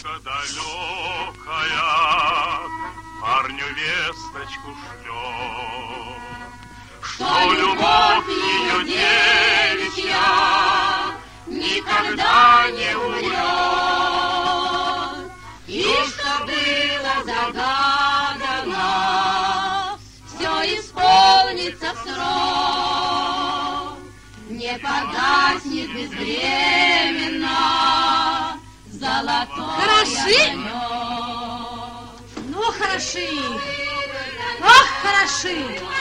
Девушка далекая парню весточку шлет, что любовь ее девичья никогда не умрет. И что было загадано, все исполнится в срок, не погаснет безвременно золотой огонек. Ну, хороши! Ах, хороши!